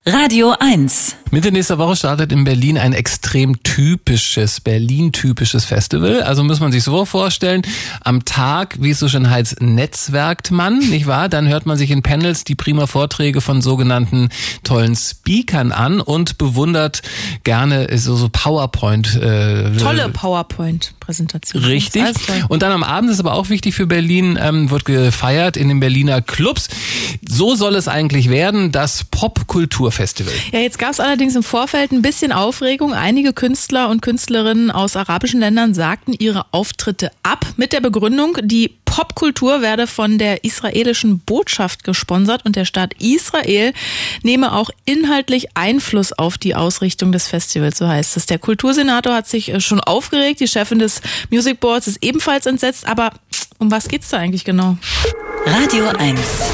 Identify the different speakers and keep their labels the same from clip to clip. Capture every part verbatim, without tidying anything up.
Speaker 1: Radio eins.
Speaker 2: Mitte nächster Woche startet in Berlin ein extrem typisches, Berlin-typisches Festival. Also muss man sich so vorstellen, am Tag, wie es so schön heißt, netzwerkt man, nicht wahr? Dann hört man sich in Panels die prima Vorträge von sogenannten tollen Speakern an und bewundert gerne so, so PowerPoint. Äh,
Speaker 3: Tolle PowerPoint-Präsentation.
Speaker 2: Richtig. Und dann am Abend ist aber auch wichtig für Berlin, ähm, wird gefeiert in den Berliner Clubs. So soll es eigentlich werden, das Popkulturfestival.
Speaker 3: Ja, jetzt gab es allerdings im Vorfeld ein bisschen Aufregung. Einige Künstler und Künstlerinnen aus arabischen Ländern sagten ihre Auftritte ab mit der Begründung, die Popkultur werde von der israelischen Botschaft gesponsert und der Staat Israel nehme auch inhaltlich Einfluss auf die Ausrichtung des Festivals, so heißt es. Der Kultursenator hat sich schon aufgeregt, die Chefin des Music Boards ist ebenfalls entsetzt, aber um was geht's da eigentlich genau?
Speaker 1: Radio eins.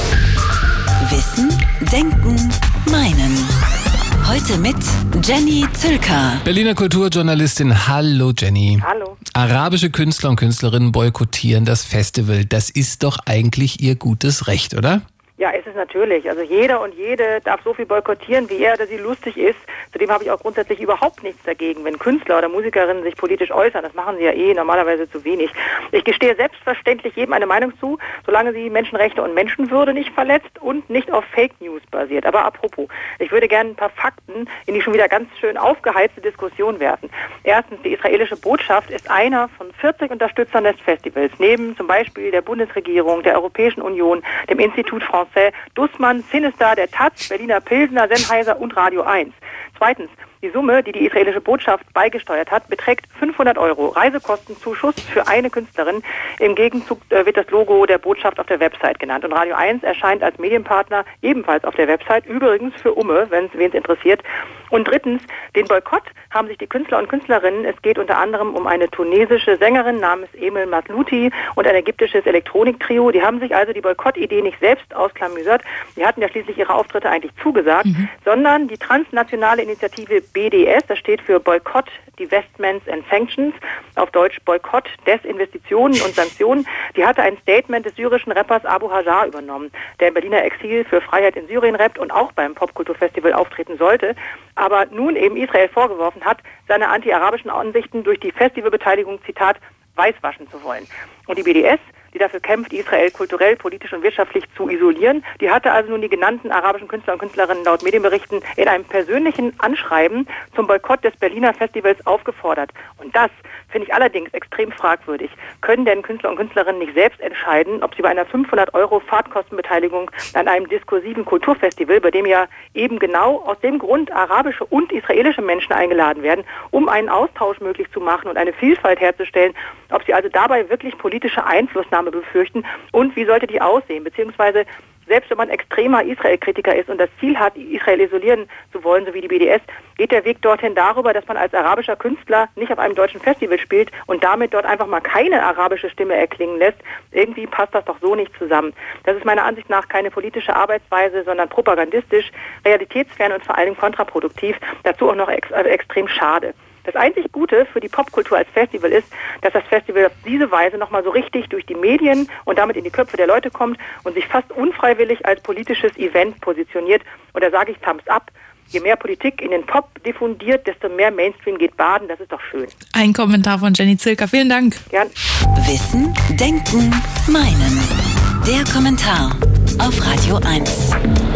Speaker 1: Wissen, Denken, Meinen. Heute mit Jenny Zülker.
Speaker 2: Berliner Kulturjournalistin. Hallo Jenny.
Speaker 4: Hallo.
Speaker 2: Arabische Künstler und Künstlerinnen boykottieren das Festival. Das ist doch eigentlich ihr gutes Recht, oder?
Speaker 4: Ja, ist es natürlich. Also jeder und jede darf so viel boykottieren, wie er oder sie lustig ist. Zudem habe ich auch grundsätzlich überhaupt nichts dagegen, wenn Künstler oder Musikerinnen sich politisch äußern. Das machen sie ja eh normalerweise zu wenig. Ich gestehe selbstverständlich jedem eine Meinung zu, solange sie Menschenrechte und Menschenwürde nicht verletzt und nicht auf Fake News basiert. Aber apropos, ich würde gerne ein paar Fakten in die schon wieder ganz schön aufgeheizte Diskussion werfen. Erstens, die israelische Botschaft ist einer von vierzig Unterstützern des Festivals, neben zum Beispiel der Bundesregierung, der Europäischen Union, dem Institut Français, Dussmann, Sinistar, der Taz, Berliner Pilsner, Sennheiser und Radio eins. Zweitens, die Summe, die die israelische Botschaft beigesteuert hat, beträgt fünfhundert Euro. Reise-Kosten-Zuschuss für eine Künstlerin. Im Gegenzug wird das Logo der Botschaft auf der Website genannt. Und Radio eins erscheint als Medienpartner ebenfalls auf der Website, übrigens für Umme, wenn es interessiert. Und drittens, den Boykott haben sich die Künstler und Künstlerinnen, es geht unter anderem um eine tunesische Sängerin namens Emel Matlouti und ein ägyptisches Elektroniktrio, die haben sich also die Boykottidee nicht selbst ausklamüsert, die hatten ja schließlich ihre Auftritte eigentlich zugesagt, mhm. sondern die transnationale Initiative B D S, das steht für Boycott, Divestments and Sanctions, auf Deutsch Boykott, Desinvestitionen und Sanktionen, die hatte ein Statement des syrischen Rappers Abu Hajar übernommen, der im Berliner Exil für Freiheit in Syrien rappt und auch beim Popkulturfestival auftreten sollte, aber nun eben Israel vorgeworfen hat, seine anti-arabischen Ansichten durch die Festivalbeteiligung, Zitat, weißwaschen zu wollen. Und die B D S, die dafür kämpft, Israel kulturell, politisch und wirtschaftlich zu isolieren, die hatte also nun die genannten arabischen Künstler und Künstlerinnen laut Medienberichten in einem persönlichen Anschreiben zum Boykott des Berliner Festivals aufgefordert. Und das finde ich allerdings extrem fragwürdig. Können denn Künstler und Künstlerinnen nicht selbst entscheiden, ob sie bei einer fünfhundert Euro Fahrtkostenbeteiligung an einem diskursiven Kulturfestival, bei dem ja eben genau aus dem Grund arabische und israelische Menschen eingeladen werden, um einen Austausch möglich zu machen und eine Vielfalt herzustellen, ob sie also dabei wirklich politische Einflussnahme befürchten und wie sollte die aussehen, beziehungsweise selbst wenn man extremer Israel-Kritiker ist und das Ziel hat, Israel isolieren zu wollen, so wie die B D S, geht der Weg dorthin darüber, dass man als arabischer Künstler nicht auf einem deutschen Festival spielt und damit dort einfach mal keine arabische Stimme erklingen lässt. Irgendwie passt das doch so nicht zusammen. Das ist meiner Ansicht nach keine politische Arbeitsweise, sondern propagandistisch, realitätsfern und vor allem kontraproduktiv, dazu auch noch ex- also extrem schade. Das einzig Gute für die Popkultur als Festival ist, dass das Festival auf diese Weise nochmal so richtig durch die Medien und damit in die Köpfe der Leute kommt und sich fast unfreiwillig als politisches Event positioniert. Und da sage ich Thumbs up. Je mehr Politik in den Pop diffundiert, desto mehr Mainstream geht baden. Das ist doch schön.
Speaker 3: Ein Kommentar von Jenny Zülker. Vielen Dank.
Speaker 4: Gern.
Speaker 1: Wissen, Denken, Meinen. Der Kommentar auf Radio eins.